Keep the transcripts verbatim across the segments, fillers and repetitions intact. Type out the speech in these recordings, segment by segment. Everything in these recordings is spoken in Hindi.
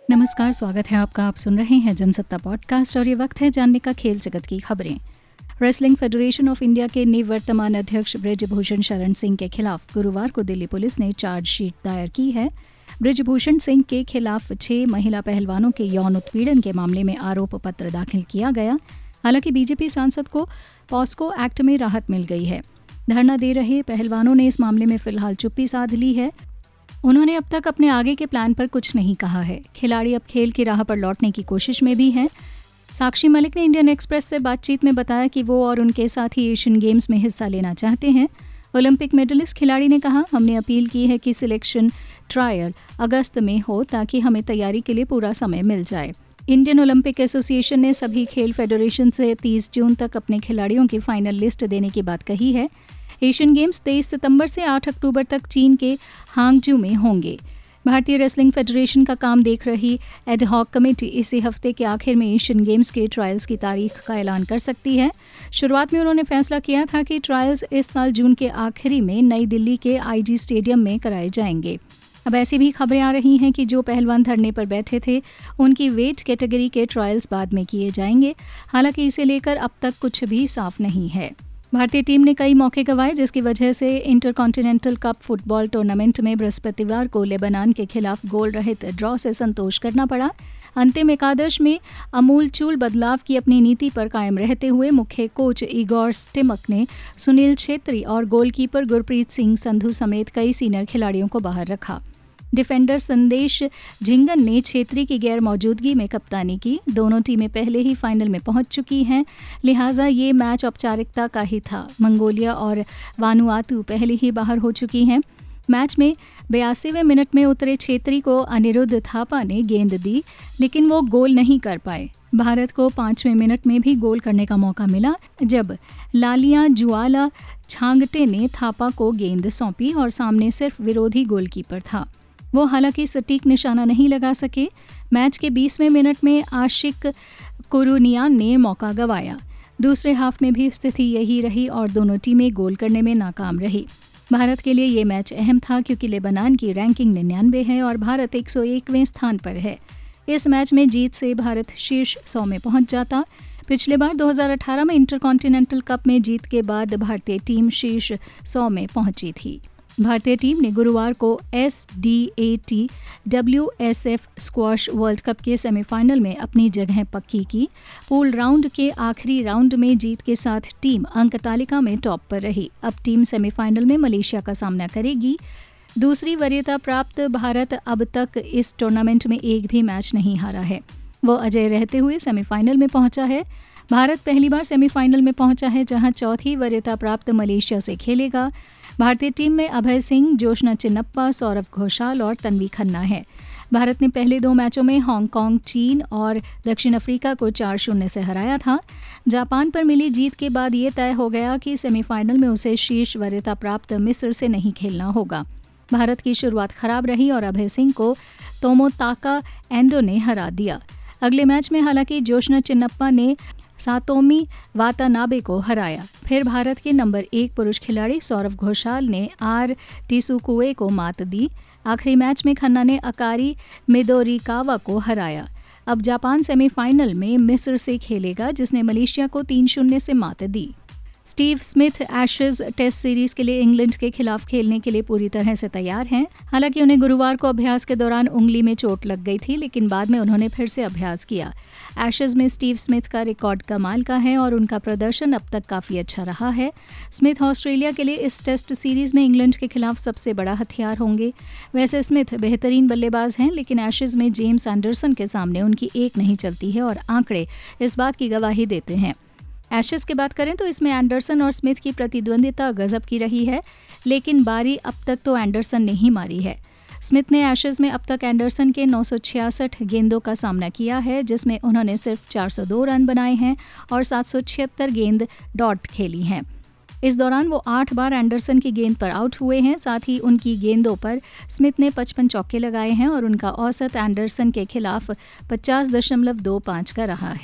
नमस्कार, स्वागत है आपका। आप सुन रहे हैं जनसत्ता पॉडकास्ट और ये वक्त है जानने का खेल जगत की खबरें। रेसलिंग फेडरेशन ऑफ इंडिया के निवर्तमान अध्यक्ष बृजभूषण शरण सिंह के खिलाफ गुरुवार को दिल्ली पुलिस ने चार्जशीट दायर की है। बृजभूषण सिंह के खिलाफ छह महिला पहलवानों के यौन उत्पीड़न के मामले में आरोप पत्र दाखिल किया गया। हालांकि बीजेपी सांसद को पॉस्को एक्ट में राहत मिल गई है। धरना दे रहे पहलवानों ने इस मामले में फिलहाल चुप्पी साध ली है। उन्होंने अब तक अपने आगे के प्लान पर कुछ नहीं कहा है। खिलाड़ी अब खेल की राह पर लौटने की कोशिश में भी हैं। साक्षी मलिक ने इंडियन एक्सप्रेस से बातचीत में बताया कि वो और उनके साथी एशियन गेम्स में हिस्सा लेना चाहते हैं। ओलंपिक मेडलिस्ट खिलाड़ी ने कहा, हमने अपील की है कि सिलेक्शन ट्रायल अगस्त में हो ताकि हमें तैयारी के लिए पूरा समय मिल जाए। इंडियन ओलंपिक एसोसिएशन ने सभी खेल फेडरेशन से तीस जून तक अपने खिलाड़ियों की फाइनल लिस्ट देने की बात कही है। एशियन गेम्स तेईस सितंबर से आठ अक्टूबर तक चीन के हांगजू में होंगे। भारतीय रेसलिंग फेडरेशन का काम देख रही एडहॉक कमेटी इसी हफ्ते के आखिर में एशियन गेम्स के ट्रायल्स की तारीख का ऐलान कर सकती है। शुरुआत में उन्होंने फैसला किया था कि ट्रायल्स इस साल जून के आखिरी में नई दिल्ली के आईजी स्टेडियम में कराए जाएंगे। अब ऐसी भी खबरें आ रही हैं कि जो पहलवान धरने पर बैठे थे उनकी वेट कैटेगरी के ट्रायल्स बाद में किए जाएंगे। हालांकि इसे लेकर अब तक कुछ भी साफ नहीं है। भारतीय टीम ने कई मौके गंवाए, जिसकी वजह से इंटरकॉन्टिनेंटल कप फुटबॉल टूर्नामेंट में बृहस्पतिवार को लेबनान के खिलाफ गोल रहित ड्रॉ से संतोष करना पड़ा। अंतिम एकादश में अमूलचूल बदलाव की अपनी नीति पर कायम रहते हुए मुख्य कोच इगोर स्टिमक ने सुनील छेत्री और गोलकीपर गुरप्रीत सिंह संधू समेत कई सीनियर खिलाड़ियों को बाहर रखा। डिफेंडर संदेश झिंगन ने छेत्री की गैर मौजूदगी में कप्तानी की। दोनों टीमें पहले ही फाइनल में पहुंच चुकी हैं, लिहाजा ये मैच औपचारिकता का ही था। मंगोलिया और वानुआतु पहले ही बाहर हो चुकी हैं। मैच में बयासीवें मिनट में उतरे छेत्री को अनिरुद्ध थापा ने गेंद दी, लेकिन वो गोल नहीं कर पाए। भारत को पाँचवें मिनट में भी गोल करने का मौका मिला, जब लालिया जुआला छांगटे ने थापा को गेंद सौंपी और सामने सिर्फ विरोधी गोलकीपर था। वो हालांकि सटीक निशाना नहीं लगा सके। मैच के बीसवें मिनट में आशिक कुरुनियान ने मौका गंवाया। दूसरे हाफ में भी स्थिति यही रही और दोनों टीमें गोल करने में नाकाम रही। भारत के लिए ये मैच अहम था क्योंकि लेबनान की रैंकिंग निन्यानवे है और भारत एक सौ एकवें स्थान पर है। इस मैच में जीत से भारत शीर्ष सौ में पहुंच जाता। पिछले बार दो हज़ार अठारह में इंटरकॉन्टिनेंटल कप में जीत के बाद भारतीय टीम शीर्ष सौ में पहुंची थी। भारतीय टीम ने गुरुवार को S D A T W S F squash world cup के सेमीफाइनल में अपनी जगह पक्की की। पूल राउंड के आखिरी राउंड में जीत के साथ टीम अंक तालिका में टॉप पर रही। अब टीम सेमीफाइनल में मलेशिया का सामना करेगी। दूसरी वरीयता प्राप्त भारत अब तक इस टूर्नामेंट में एक भी मैच नहीं हारा है। वो अजय रहते हुए सेमीफाइनल में पहुंचा है। भारत पहली बार सेमीफाइनल में पहुंचा है, जहां चौथी वरीयता प्राप्त मलेशिया से खेलेगा। भारतीय टीम में अभय सिंह, जोशना चिन्नप्पा, सौरव घोषाल और तन्वी खन्ना है। भारत ने पहले दो मैचों में हांगकांग, चीन और दक्षिण अफ्रीका को चार शून्य से हराया था। जापान पर मिली जीत के बाद ये तय हो गया कि सेमीफाइनल में उसे शीर्ष वरीयता प्राप्त मिस्र से नहीं खेलना होगा। भारत की शुरुआत खराब रही और अभय सिंह को तोमोताका एंडो ने हरा दिया। अगले मैच में हालांकि जोशना चिन्नप्पा ने सातोमी वातानाबे को हराया। फिर भारत के नंबर एक पुरुष खिलाड़ी सौरव घोषाल ने आर टिसुकुए को मात दी। आखिरी मैच में खन्ना ने अकारी मिदोरिकावा को हराया। अब जापान सेमीफाइनल में मिस्र से खेलेगा, जिसने मलेशिया को तीन शून्य से मात दी। Steve Smith Ashes test series के लिए इंग्लैंड के खिलाफ खेलने के लिए पूरी तरह से तैयार हैं। हालांकि उन्हें गुरुवार को अभ्यास के दौरान उंगली में चोट लग गई थी, लेकिन बाद में उन्होंने फिर से अभ्यास किया। एशेज में स्टीव स्मिथ का रिकॉर्ड कमाल का है और उनका प्रदर्शन अब तक काफ़ी अच्छा रहा है। स्मिथ ऑस्ट्रेलिया के लिए इस टेस्ट सीरीज में इंग्लैंड के खिलाफ सबसे बड़ा हथियार होंगे। वैसे स्मिथ बेहतरीन बल्लेबाज हैं, लेकिन एशेज में जेम्स एंडरसन के सामने उनकी एक नहीं चलती है और आंकड़े इस बात की गवाही देते हैं। एशेज की बात करें तो इसमें एंडरसन और स्मिथ की प्रतिद्वंदिता गजब की रही है, लेकिन बारी अब तक तो एंडरसन ने ही मारी है। स्मिथ ने एशेज में अब तक एंडरसन के नौ सौ छियासठ गेंदों का सामना किया है, जिसमें उन्होंने सिर्फ चार सौ दो रन बनाए हैं और सात सौ छिहत्तर गेंद डॉट खेली हैं। इस दौरान वो आठ बार एंडरसन की गेंद पर आउट हुए हैं। साथ ही उनकी गेंदों पर स्मिथ ने पचपन चौके लगाए हैं और उनका औसत एंडरसन के खिलाफ पचास दशमलव दो पाँच का रहा है।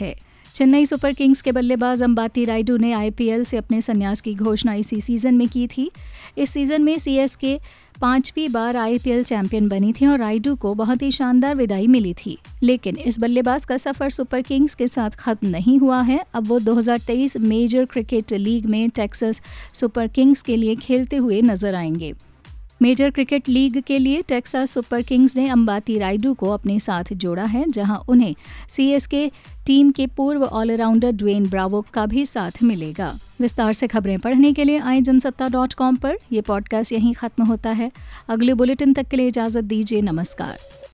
चेन्नई सुपर किंग्स के बल्लेबाज अंबाती रायडू ने आईपीएल से अपने संन्यास की घोषणा इसी सीजन में की थी। इस सीजन में सीएसके पांचवी बार आईपीएल चैंपियन बनी थी और रायडू को बहुत ही शानदार विदाई मिली थी। लेकिन इस बल्लेबाज का सफर सुपर किंग्स के साथ खत्म नहीं हुआ है। अब वो दो हज़ार तेईस मेजर क्रिकेट लीग में टेक्सास सुपर किंग्स के लिए खेलते हुए नजर आएंगे। मेजर क्रिकेट लीग के लिए टेक्सास सुपर किंग्स ने अंबाती रायडू को अपने साथ जोड़ा है, जहां उन्हें सीएसके टीम के पूर्व ऑलराउंडर ड्वेन ब्रावो का भी साथ मिलेगा। विस्तार से खबरें पढ़ने के लिए आए जनसत्ता डॉट कॉम पर। यह पॉडकास्ट यहीं खत्म होता है। अगले बुलेटिन तक के लिए इजाजत दीजिए। नमस्कार।